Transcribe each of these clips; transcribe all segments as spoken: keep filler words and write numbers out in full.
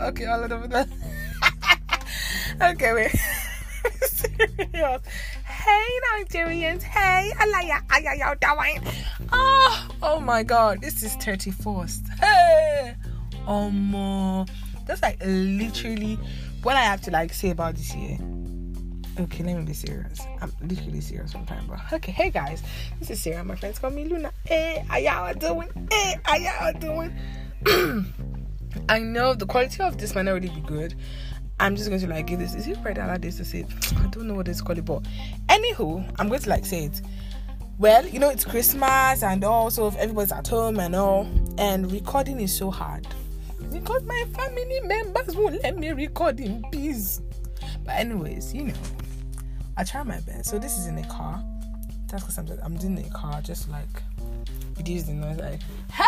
Okay, all of them. Okay, wait. Serious. Hey, Nigerians. Hey, alaya, how y'all doing? Oh, oh my God. This is thirty-first. Hey, um, uh, that's like literally what I have to like say about this year. Okay, let me be serious. I'm literally serious sometimes, but okay. Hey guys, this is Sarah. My friends call me Luna. Hey, how y'all doing? Hey, how y'all doing? I know the quality of this might not really be good. I'm just going to like give this. Is it right that days to say it? I don't know what it's called, but anywho, I'm going to like say it. Well, you know it's Christmas and also if everybody's at home and all, and recording is so hard because my family members won't let me record in peace. But anyways, you know, I try my best. So this is in a car. That's because I'm, I'm doing a car, just like reduce the noise, like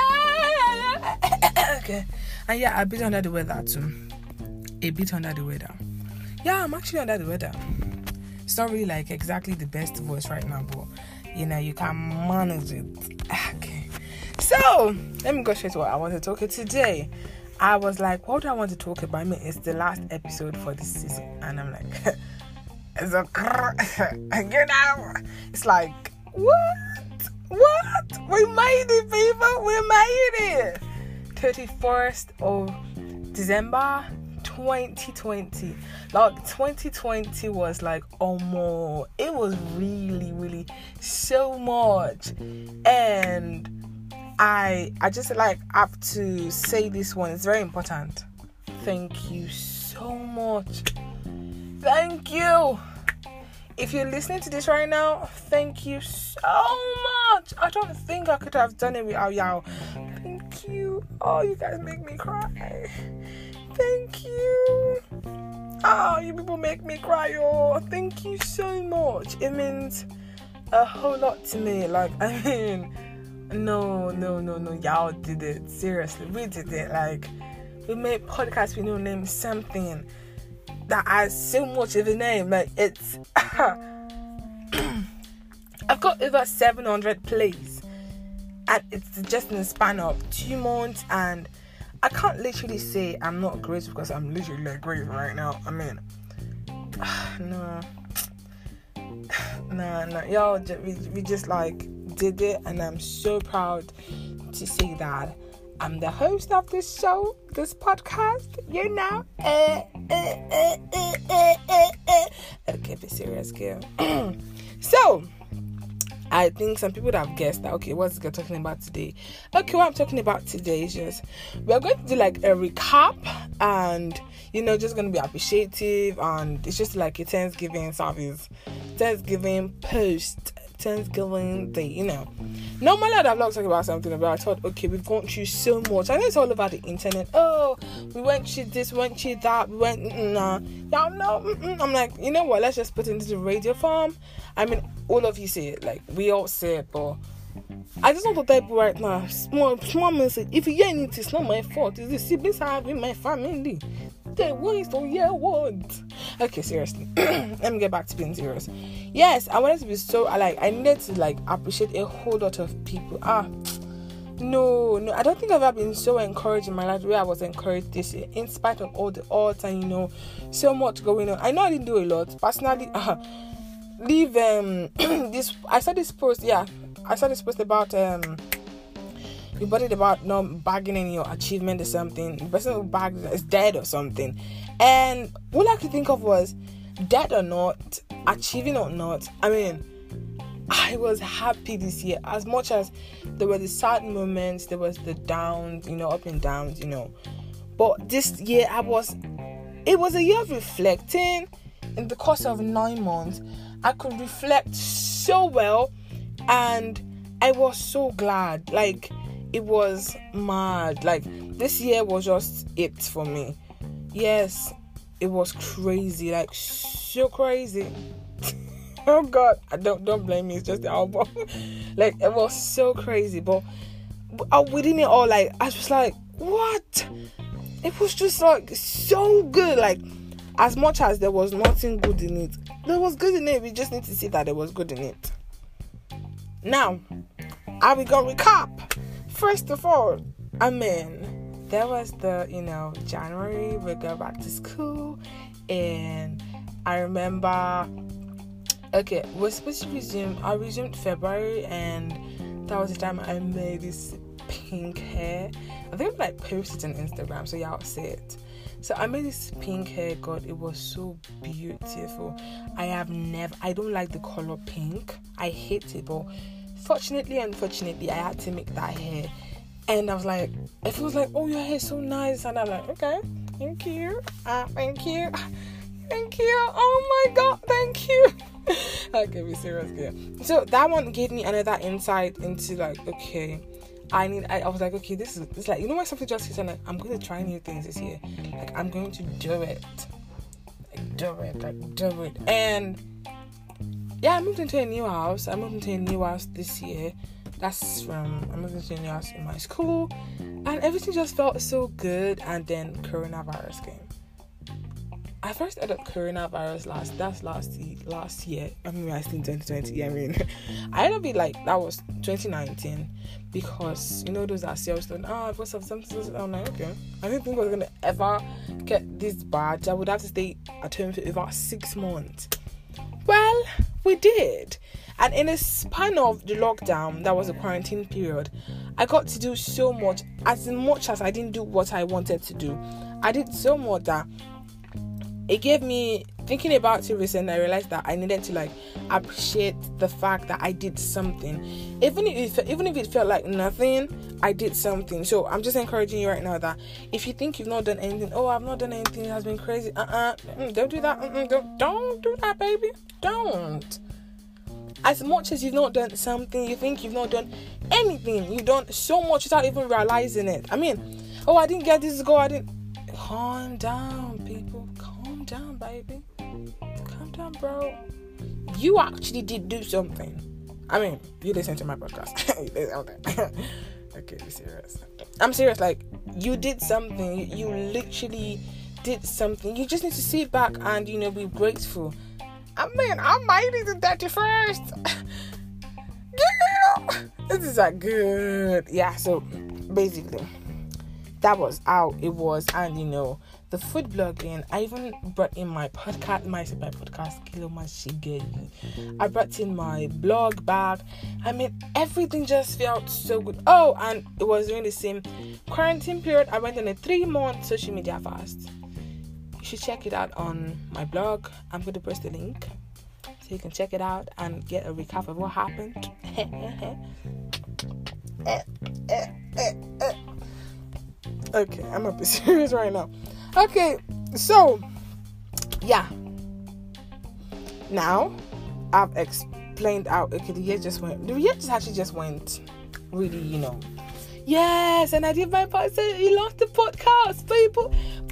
hey, okay. And yeah, a bit under the weather too. A bit under the weather. Yeah, I'm actually under the weather. It's not really like exactly the best voice right now, but you know, you can manage it. Okay. So let me go straight to what I want to talk about today. I was like, what do I want to talk about? I mean, it's the last episode for this season, and I'm like, it's a you know, it's like, what? What? We made it, people. We made it. thirty-first of December twenty twenty. Like twenty twenty was like, oh more. It was really, really so much, and I I just like have to say this one. It's very important. Thank you so much. Thank you. If you're listening to this right now, thank you so much. I don't think I could have done it without y'all. Thank you. Oh, you guys make me cry. Thank you. Oh, you people make me cry. Oh, thank you so much. It means a whole lot to me. Like, I mean, no, no, no, no. Y'all did it. Seriously, we did it. Like, we made podcasts with no name, something that has so much of a name. Like, it's I've got over seven hundred plays, and it's just in the span of two months. And I can't literally say I'm not grateful because I'm literally like grateful right now. I mean, no, no, no, y'all, we, we just like did it, and I'm so proud to say that I'm the host of this show, this podcast, you know. Uh, uh, uh, uh, uh, uh, uh. Okay, be serious, girl. So, I think some people would have guessed that, okay, what's girl talking about today? Okay, what I'm talking about today is just, we're going to do like a recap, and, you know, just going to be appreciative, and it's just like a Thanksgiving service, Thanksgiving post, Thanksgiving day, you know. Normally I'd have not talked about something, but I thought, okay, we've gone through so much. I know it's all over the internet. Oh, we went through this, went through that, we went, nah. Y'all know, mm-mm. I'm like, you know what, let's just put it into the radio form. I mean, all of you say it, like, we all say it, but I just want to tell people right now, small, small message, if you hear anything, it's not my fault. It's the siblings I have in my family. They want to hear what? Okay, seriously. Let me get back to being serious. Yes, I wanted to be so, like, I needed to, like, appreciate a whole lot of people. Ah, no, no, I don't think I've ever been so encouraged in my life the way I was encouraged this year, in spite of all the odds and, you know, so much going on. I know I didn't do a lot. Personally, uh, leave, um, this, I saw this post, yeah, I saw this post about, um, you bought it about not bagging in your achievement or something. The person who bagged is dead or something. And all I could think of was, dead or not, achieving or not, I mean, I was happy this year. As much as there were the sad moments, there was the downs, you know, up and downs, you know. But this year, I was, it was a year of reflecting. In the course of nine months, I could reflect so well. And I was so glad. Like, it was mad. Like, this year was just it for me. Yes, it was crazy. Like, so crazy. Oh God, I don't don't blame me. It's just the album. Like, it was so crazy. But uh, within it all, like, I was like, what? It was just like so good. Like, as much as there was nothing good in it, there was good in it. We just need to see that there was good in it. Now, are we gonna recap? First of all, I mean, there was the, you know, January, we go back to school, and I remember, okay, we're supposed to resume, I resumed February, and that was the time I made this pink hair. I think I like posted on Instagram, so y'all see it. So I made this pink hair. God, it was so beautiful. I have never, I don't like the color pink. I hate it, but fortunately, unfortunately, I had to make that hair. And I was like, it was like, oh, your hair is so nice. And I'm like, okay, thank you. Uh, thank you. Thank you. Oh my God, thank you. Okay, be serious here. So that one gave me another insight into like, okay, I need, I, I was like, okay, this is, it's like, you know when something just hits and like, I'm going to try new things this year. Like, I'm going to do it. Like, do it. Like, do it. And yeah, I moved into a new house. I moved into a new house this year. That's from, I moved into a new house in my school. And everything just felt so good. And then coronavirus came. I first heard of coronavirus last, that's last year, last year. I mean, I still twenty twenty. I mean, I had to be like, that was twenty nineteen. Because, you know, those are sales done. Ah, because of something. I'm like, okay. I didn't think I was going to ever get this bad. I would have to stay at home for about six months. Well, we did. And in a span of the lockdown, that was a quarantine period, I got to do so much. As much as I didn't do what I wanted to do, I did so much that it gave me, thinking about it recently, I realized that I needed to like appreciate the fact that I did something. Even if even if it felt like nothing, I did something. So I'm just encouraging you right now that if you think you've not done anything, oh, I've not done anything, it has been crazy. Uh-uh. Mm, don't do that. Mm-mm, don't, don't do that, baby. Don't. As much as you've not done something, you think you've not done anything. You've done so much without even realizing it. I mean, oh, I didn't get this goal. I didn't. Calm down, people. Calm down, baby. Calm down, bro. You actually did do something. I mean, you listen to my podcast. Okay, be serious. I'm serious. Like, you did something. You, you literally did something. You just need to sit back and, you know, be grateful. I mean, I made it the thirty-first. Yeah. This is a good. Yeah, so basically, that was how it was. And, you know, the food blogging, I even brought in my podcast, my, my podcast, Kilo Mashigeli. I brought in my blog back. I mean, everything just felt so good. Oh, and it was during the same quarantine period. I went on a three-month social media fast. You should check it out on my blog. I'm going to post the link so you can check it out and get a recap of what happened. Okay, I'm gonna be serious right now. Okay, so yeah. Now I've explained how okay the year just went. The year just actually just went really, you know. Yes, and I did my part. So you lost the podcast, people.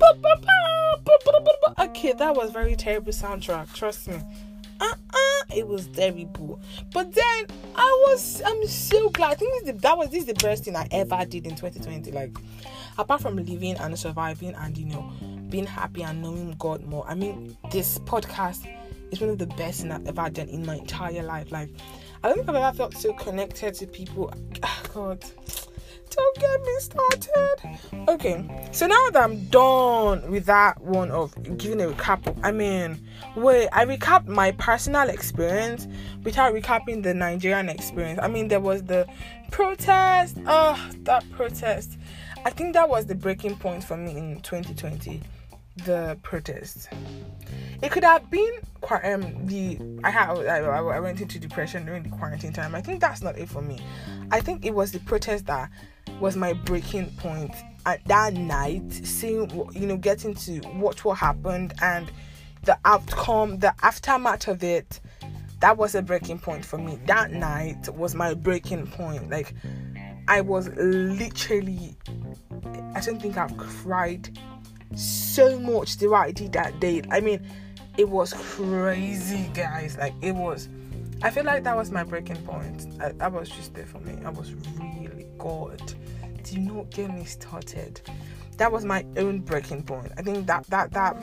Okay, that was very terrible soundtrack. Trust me. Uh-uh, it was terrible. But then I was, I'm so glad. I think this is the, that was this is the best thing I ever did in twenty twenty. Like, apart from living and surviving and, you know, being happy and knowing God more. I mean, this podcast is one of the best things I've ever done in my entire life. Like, I don't think I've ever felt so connected to people. Oh, God. Don't get me started. Okay, so now that I'm done with that one of giving a recap, I mean, wait, I recapped my personal experience without recapping the Nigerian experience. I mean, there was the protest. Oh, that protest. I think that was the breaking point for me in twenty twenty. The protest. It could have been um the I had I, I went into depression during the quarantine time. I think that's not it for me. I think it was the protest that was my breaking point at that night. Seeing, you know, getting to watch what happened and the outcome, the aftermath of it. That was a breaking point for me. That night was my breaking point. Like, I was literally, I don't think I've cried so much the way I did that day. I mean, it was crazy, guys. Like, it was, I feel like that was my breaking point. I, that was just there for me. I was really God. Do not get me started. That was my own breaking point. I think that that that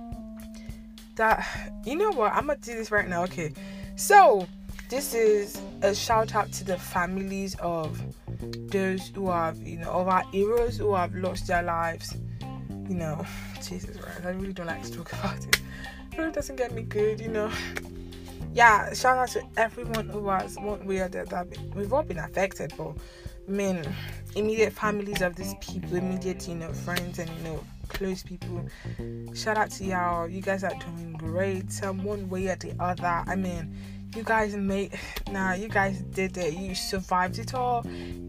that you know what? I'm gonna do this right now. Okay, so this is a shout out to the families of those who have, you know, of our heroes who have lost their lives. You know, Jesus Christ, I really don't like to talk about it. It really doesn't get me good, you know. Yeah, shout out to everyone who has one way or the other. We've all been affected, but I mean, immediate families of these people, immediate, you know, friends and, you know, close people. Shout out to y'all. You guys are doing great. Some one way or the other. I mean, you guys made, nah, you guys did it. You survived it all.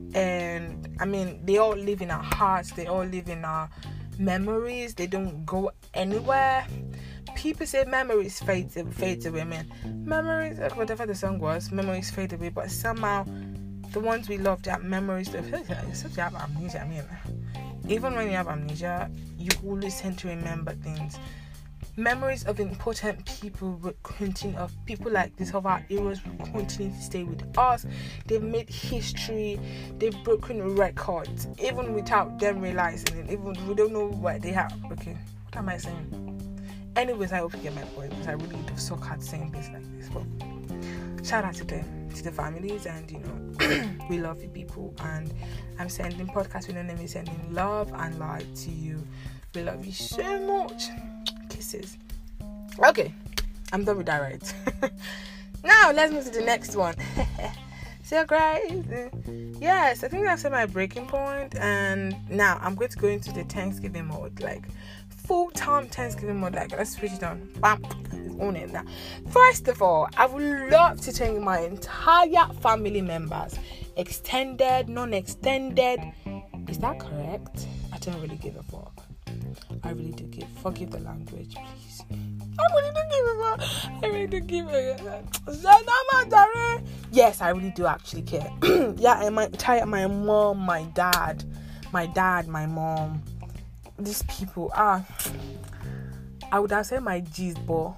And I mean, they all live in our hearts. They all live in our memories. They don't go anywhere. People say memories fade fade away, man. Memories, whatever the song was, memories fade away. But somehow, the ones we love, that memories, except you have amnesia. I mean, even when you have amnesia, you always tend to remember things. Memories of important people will continue, of people like this, of our heroes, will continue to stay with us. They've made history, they've broken records, even without them realizing it. Even we don't know what they have. Okay, what am I saying? Anyways, I hope you get my point, because I really do suck at saying things like this. But shout out to them, to the families, and you know, we love you people. And I'm sending podcast with no name is sending love and light to you. We love you so much. Kisses. Okay, I'm done with that, right? Now let's move to the next one. So guys, yes, I think that's my breaking point, and now I'm going to go into the Thanksgiving mode, like full-time Thanksgiving mode. Like, let's switch it on. Bam, own it now. First of all, I would love to thank my entire family members, extended, non-extended. Is that correct? I don't really give a fuck. I really do give. Forgive the language, please. I really do give a fuck. I really do give a fuck. Yes, I really do actually care. Yeah, and my entire, my mom, my dad, my dad, my mom, these people are. I would have said my G's, but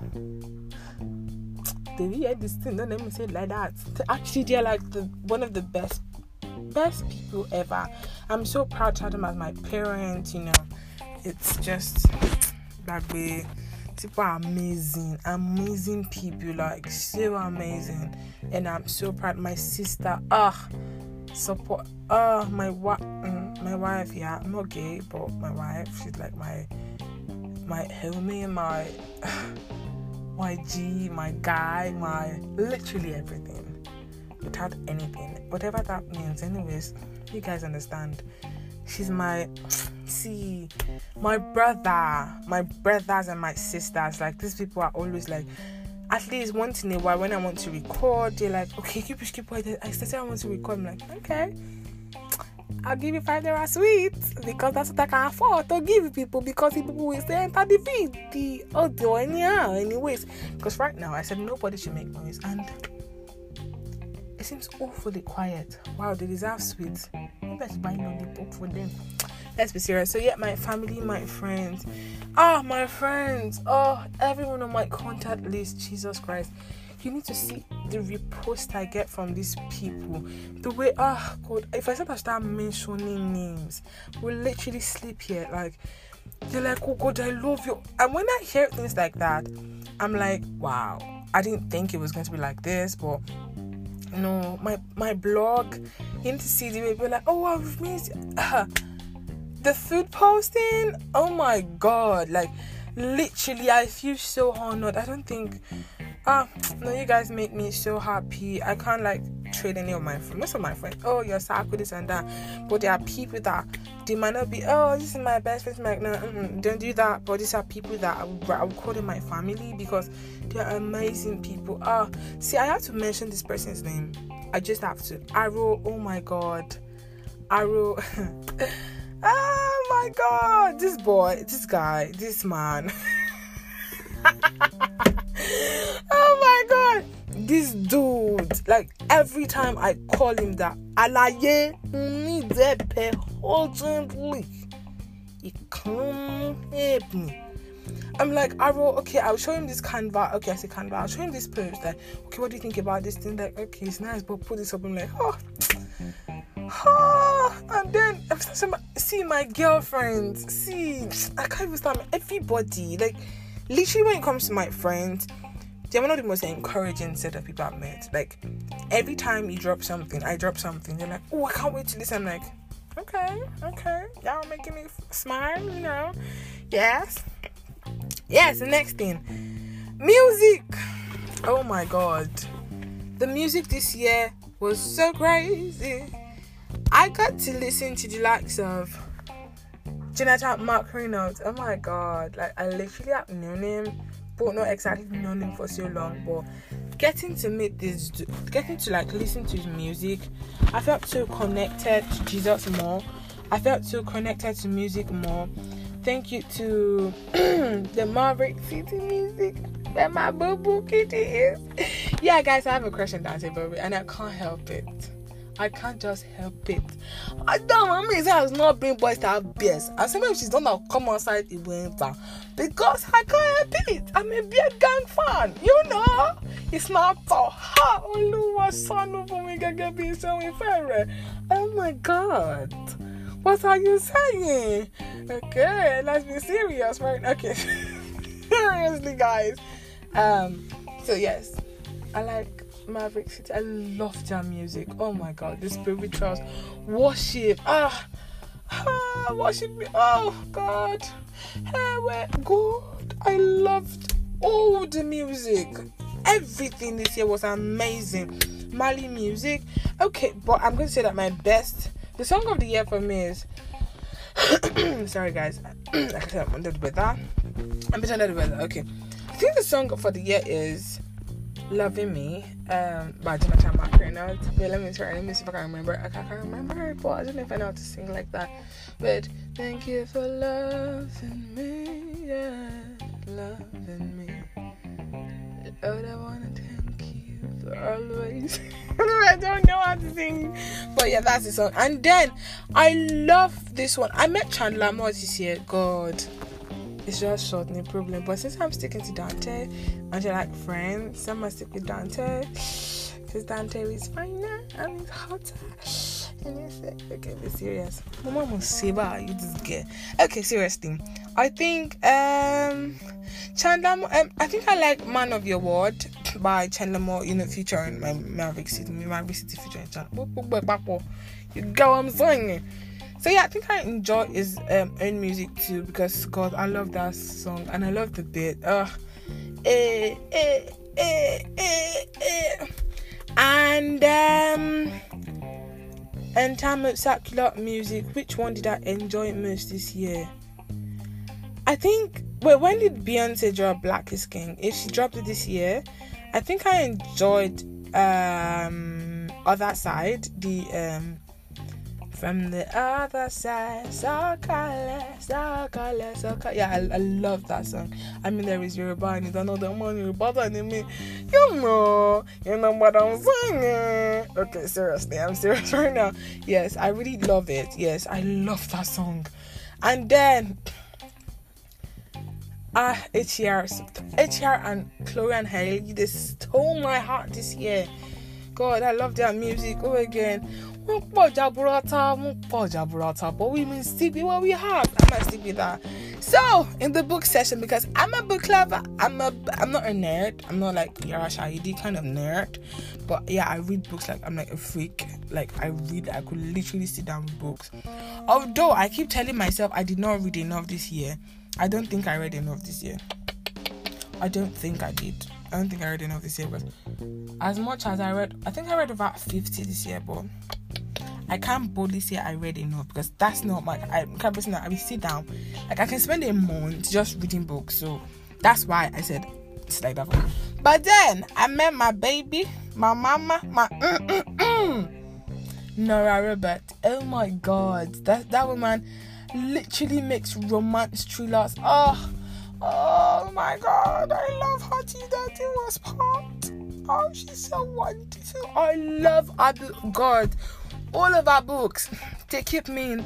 they hear this thing. Don't let me say it like that. Actually, they're like the one of the best, best people ever. I'm so proud to have them as my parents. You know. It's just that way. People are amazing, amazing people, like so amazing, and I'm so proud. My sister, ah, support, ah, my wife, my wife, yeah, I'm not gay, but my wife, she's like my, my homie, my, my G, my guy, my literally everything, without anything, whatever that means. Anyways, you guys understand. She's my, see, my brother, my brothers and my sisters. Like, these people are always like, at least once in a while when I want to record, they're like, okay, keep keep keep quiet. I said I want to record. I'm like, okay, I'll give you five dollars sweet, because that's what I can afford to give people, because people will say enter the feed, the audio anyhow. Anyways, because right now I said nobody should make noise, and it seems awfully quiet. Wow, they deserve sweets. Maybe I should buy lollipop for them. Let's be serious. So yeah, my family, my friends, ah, oh, my friends, oh, everyone on my contact list. Jesus Christ, you need to see the repost I get from these people. The way, ah, oh, God, if I start to start mentioning names, we'll literally sleep here. Like, they're like, oh God, I love you. And when I hear things like that, I'm like, wow, I didn't think it was going to be like this, but. No, my my blog, you need to see the way people are like, oh, I've missed uh, the food posting. Oh my God, like literally, I feel so honored. I don't think, ah, uh, no, you guys make me so happy. I can't like trade any of my friends. Most of my friends, oh, you're sad with this and that, but there are people that they might not be. Oh, this is my best friend. Like, no, mm-mm, don't do that. But these are people that I would, I would call them my family, because they're amazing people. Ah, see, I have to mention this person's name. I just have to. Arrow. Oh my God, Arrow. Oh my God, this boy, this guy, this man. Oh my God, this dude. Like, every time I call him that, Alaye needs urgently. He come help me. I'm like, Arrow, okay, I'll show him this Canva. Okay, I say Canva. I'll show him this post. Like, okay, what do you think about this thing? Like, okay, it's nice, but put this up. I'm like, oh. Oh, and then see my girlfriends. See, I can't even start. Everybody, like, literally, when it comes to my friends, they're one of the most encouraging set of people I've met. Like, every time you drop something, I drop something, they're like, oh, I can't wait to listen. I'm like, okay, okay, y'all making me smile, you know. Yes. Yes, the next thing. Music. Oh my god. The music this year was so crazy. I got to listen to the likes of Jonathan Mark Reynolds. Oh my god. Like, I literally have known him, but not exactly known him for so long. But getting to meet this, getting to like listen to his music, I felt so connected to Jesus more. I felt so connected to music more. Thank you to the Maverick City music, where my boo boo kitty is. Yeah, guys, I have a crush on Dante Bobby, and I can't help it. I can't just help it. I don't know, I mean, I was not bring boys to have beers. And sometimes she's not gonna come outside in winter because I can't help it. I'm a beer gang fan, you know. It's not so hot. Oh, son of me, get be so fair. Oh my god. What are you saying? Okay, let's be serious, right? Okay. Seriously, guys. Um, so yes, I like Maverick City. I love their music. Oh my god, the spirituals, worship. Ah, ah worship me. Oh god. Hey, where God. I loved all the music. Everything this year was amazing. Mali music. Okay, but I'm going to say that my best, the song of the year for me is sorry guys, like I said, I'm under the weather. I'm a bit under the weather. Okay, I think the song for the year is Loving Me um, by Jonathan Mark Reynolds. Wait, let me try. Let me see if I can remember. I can't remember it, but I don't know if I know how to sing like that. But thank you for loving me, yeah, loving me. Lord, I wanna thank you for always. I don't know how to sing, but yeah, that's the song. And then I love this one. I met Chandler Moore this year. God, it's just short, no problem. But since I'm sticking to Dante, and you're like friends, I'm gonna stick with Dante because Dante is finer and he's hotter. And it's like, okay, be serious. Mama must say, "Bah, you this girl." Okay, seriously, I think um Chandler. Um, I think I like "Man of Your Word" by Chandler Moore. You know, featuring my Maverick City, Maverick City featuring Chandler. You get what I'm saying? So yeah, I think I enjoy his um, own music too because God, I love that song and I love the beat. Uh, eh, eh, eh, eh, eh. And um, in terms of secular music, which one did I enjoy most this year? I think. Wait, when did Beyonce drop Black is King? If she dropped it this year, I think I enjoyed um, Other Side, the um. From the other side, so color, so color, so color. Yeah, I, I love that song. I mean, there is Yoruba and it's another one Yoruba and me. You know, you know what I'm saying. Okay, seriously, I'm serious right now. Yes, I really love it. Yes, I love that song. And then, ah, H E R, H E R and Chloe and Hailey, they stole my heart this year. God, I love their music. Oh, again. But we may stick with what we have. I might stick with that. So in the book session, because I'm a book lover, I'm a I'm not a nerd. I'm not like Yara Shahidi kind of nerd. But yeah, I read books like I'm like a freak. Like I read, I could literally sit down with books. Although I keep telling myself I did not read enough this year. I don't think I read enough this year. I don't think I did. I don't think I read enough this year, but as much as I read, I think I read about fifty this year, but I can't boldly say I read enough because that's not my I can't person that I will sit down. Like I can spend a month just reading books, so that's why I said it's like that. But then I met my baby, my mama, my mm, mm, mm, Nora Robert. Oh my god, that that woman literally makes romance thrillers. Oh, oh my god, I love her tea that it was part. Oh, she's so wonderful. I love her. God. All of our books, they keep me in.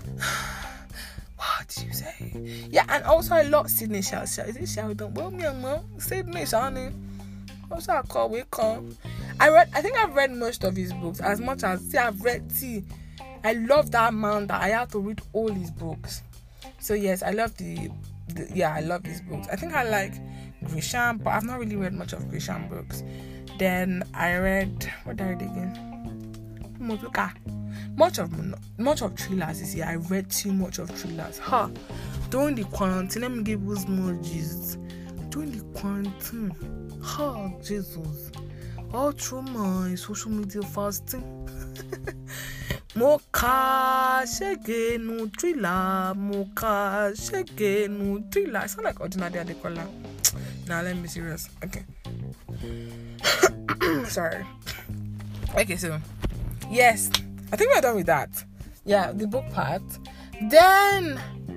What did you say? Yeah, and also I love Sydney Sheldon. Is it Sheldon? Well, me and mom, Sydney Sheldon. Also, I call we come. I read. I think I've read most of his books. As much as see, I've read T. I love that man that I have to read all his books. So yes, I love the, the. Yeah, I love his books. I think I like Grisham, but I've not really read much of Grisham books. Then I read, what did I read again? Motuka. Much of much of thrillers this year. I read too much of thrillers. Huh. During the quarantine, let me give you emojis. During the quarantine, huh, Jesus. All through my social media fasting. Moka shege no thriller. Moka shege no thriller. I sound like Ordinary Adekola. Now let me be serious. Okay. Sorry. Okay, so yes, I think we're done with that. Yeah, the book part. Then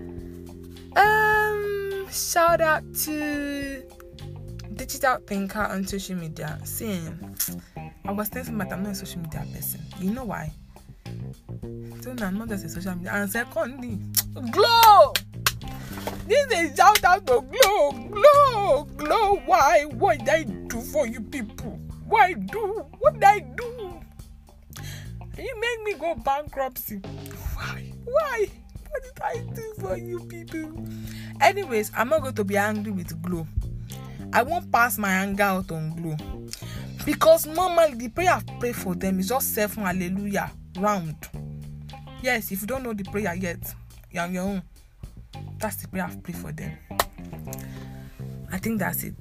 um shout out to Digital Thinker on social media. Saying I was thinking that I'm not a social media person. You know why? So now I'm not just a social media. And secondly, Glow. This is shout out to Glow, Glow, Glow. Why? What did I do for you people? Why do? What did I do? You make me go bankruptcy. Why? Why? What did I do for you people? Anyways, I'm not going to be angry with Glow. I won't pass my anger out on Glow. Because normally the prayer I pray for them is just seven hallelujah round. Yes, if you don't know the prayer yet, you're on your own. That's the prayer I pray for them. I think that's it.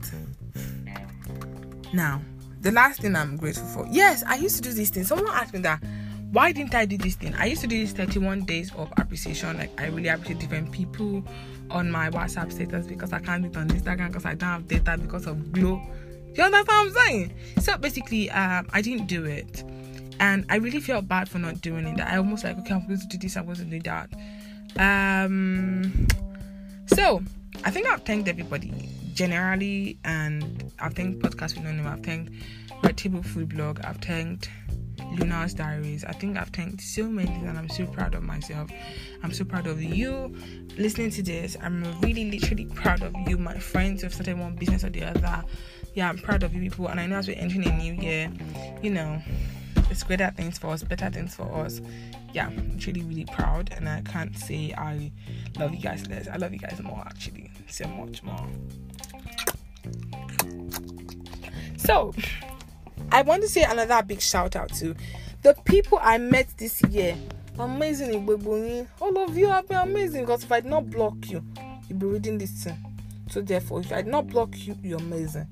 Now, the last thing I'm grateful for. Yes, I used to do this thing. Someone asked me that, why didn't I do this thing? I used to do this thirty-one days of appreciation. Like, I really appreciate different people on my WhatsApp status because I can't do it on Instagram because I don't have data because of Glow. You understand what I'm saying? So basically, um, I didn't do it. And I really felt bad for not doing it. I almost like, okay, I'm going to do this, I'm going to do that. Um, so, I think I've thanked everybody generally, and I've thanked Podcast with No Name, I've thanked Red Table Food Blog, I've thanked Luna's Diaries. I think I've thanked so many things, and I'm so proud of myself. I'm so proud of you listening to this. I'm really literally proud of you, my friends who have started one business or the other. Yeah, I'm proud of you people, and I know as we're entering a new year, you know, it's greater things for us, better things for us. Yeah, I'm really, really proud, and I can't say I love you guys less. I love you guys more, actually, so much more. So, I want to say another big shout out to the people I met this year. Amazing, all of you have been amazing, because if I did not block you, you'll be reading this thing. So therefore, if I did not block you, you're amazing.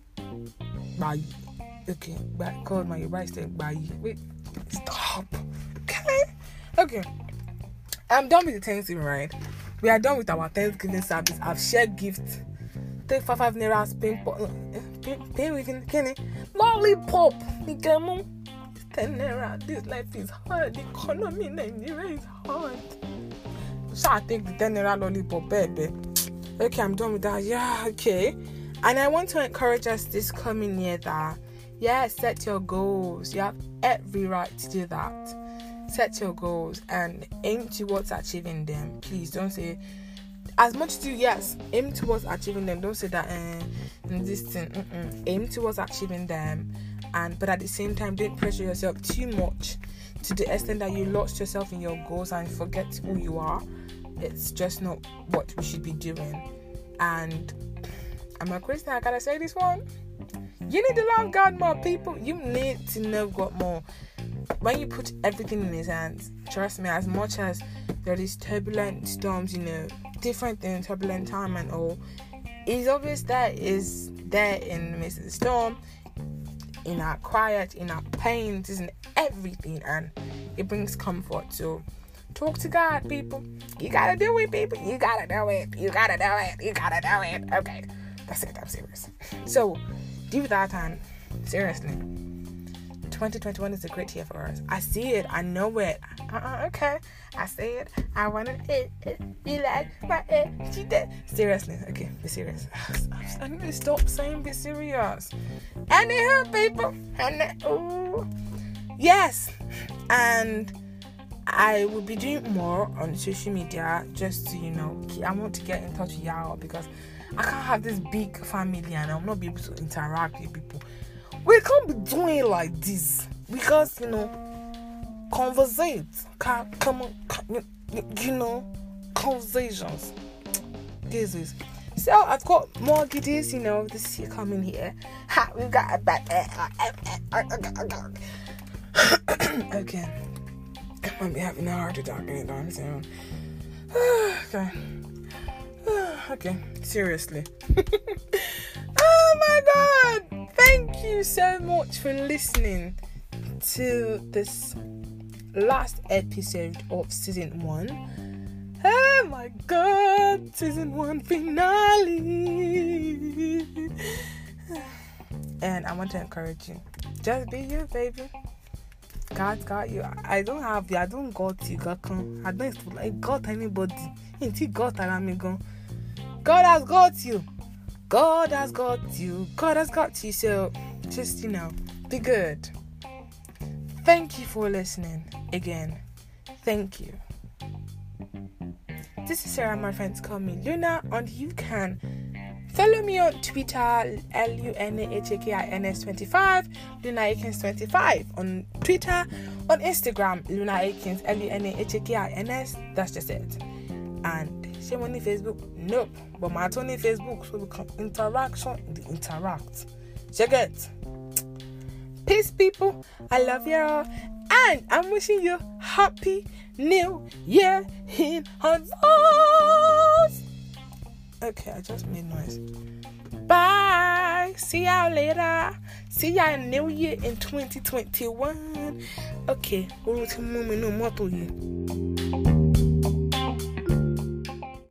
Bye. Okay, but call my right step by wait, stop. Okay, okay. I'm done with the Thanksgiving, right? We are done with our Thanksgiving service. I've shared gifts. Take five five naira, pay pay pay with Kenny. Lollipop, Nikemo. Ten naira. This life is hard. The economy in Nigeria is hard. So I take the ten naira lollipop, baby. Okay, I'm done with that. Yeah, okay. And I want to encourage us this coming year that. Yeah, set your goals. You have every right to do that. Set your goals and aim towards achieving them. Please don't say, as much as you, yes, aim towards achieving them. Don't say that, eh, this thing. Mm-mm. Aim towards achieving them. And but at the same time, don't pressure yourself too much to the extent that you lost yourself in your goals and forget who you are. It's just not what we should be doing. And I'm a Christian, I gotta say this one. You need to love God more, people. You need to know God more. When you put everything in His hands, trust me, as much as there is turbulent storms, you know, different things, turbulent time and all, He's always there, is there in the midst of the storm, in our quiet, in our pains, in everything, and it brings comfort. So talk to God, people. You gotta do it, people. You gotta do it. You gotta do it. You gotta do it. Okay, that's it. I'm serious. So do that, and seriously, twenty twenty-one is a great year for us. I see it. I know it. Uh-uh, okay, I see it. I want to be like my it. Seriously, okay, be serious. I need to stop saying be serious. Anywho, people, and oh, yes, and I will be doing more on social media just to, you know, I want to get in touch with y'all because I can't have this big family and I'll not be able to interact with people. We can't be doing it like this because, you know, conversate. Come, come on, you know, conversations. This is So I've got more goodies, you know, this year coming here. Ha, we've got a bad. Okay. I might be having a heart attack anytime soon. Okay. Okay, seriously. Oh my god! Thank you so much for listening to this last episode of season one. Oh my god, season one finale. And I want to encourage you. Just be you, baby. God got you. I don't have you. I don't got you. God can. I don't like got anybody. Ain't he got around me gun? God has got you. God has got you. God has got you. So just, you know, be good. Thank you for listening again. Thank you. This is Sarah. My friends call me Luna, and you can follow me on Twitter, L U N A H A K I N S twenty-five, Luna Akins twenty-five. On Twitter, on Instagram, Luna Akins, L U N A H A K I N S. That's just it. And same on the Facebook? Nope. But my Tony Facebook, so we can interaction, the interact. Check it. Peace, people. I love you all. And I'm wishing you happy new year in advance. Okay, I just made noise. Bye. See y'all later. See y'all in New Year in twenty twenty-one. Okay, we'll see you.